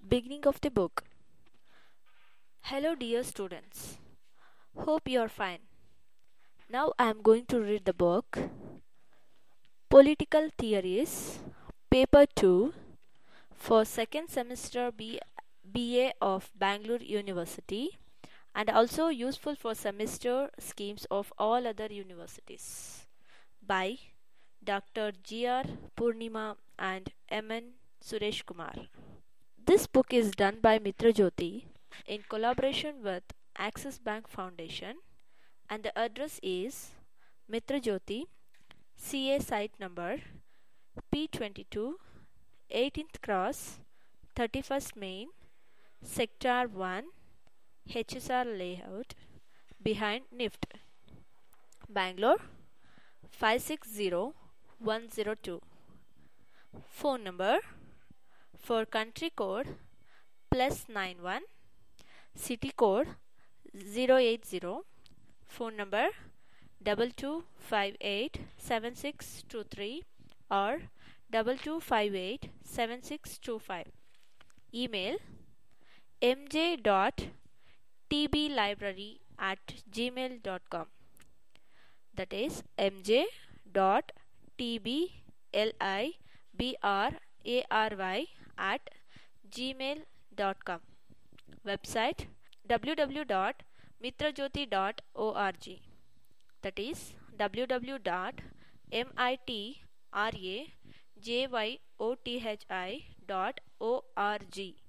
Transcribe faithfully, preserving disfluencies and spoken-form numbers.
Beginning of the book. Hello, dear students. Hope you are fine. Now I am going to read the book Political Theories, Paper two, for second semester B- BA of Bangalore University, and also useful for semester schemes of all other universities, by Doctor G R Purnima and M N Suresh Kumar. This book is done by Mitra Jyoti in collaboration with Axis Bank Foundation, and the address is Mitra Jyoti, C A site number P twenty-two, eighteenth Cross, thirty-first Main, Sector one, H S R Layout, behind N I F T, Bangalore five six zero one zero two. Phone number for country code plus nine one, city code zero eight zero, phone number double two five eight seven six two three or double two five eight seven six two five. Email mj.tblibrary at gmail dot com. That is mj.tblibrary at gmail dot com. Website w w w dot mitra jyoti dot org. That is w w w dot mitrajothi dot org.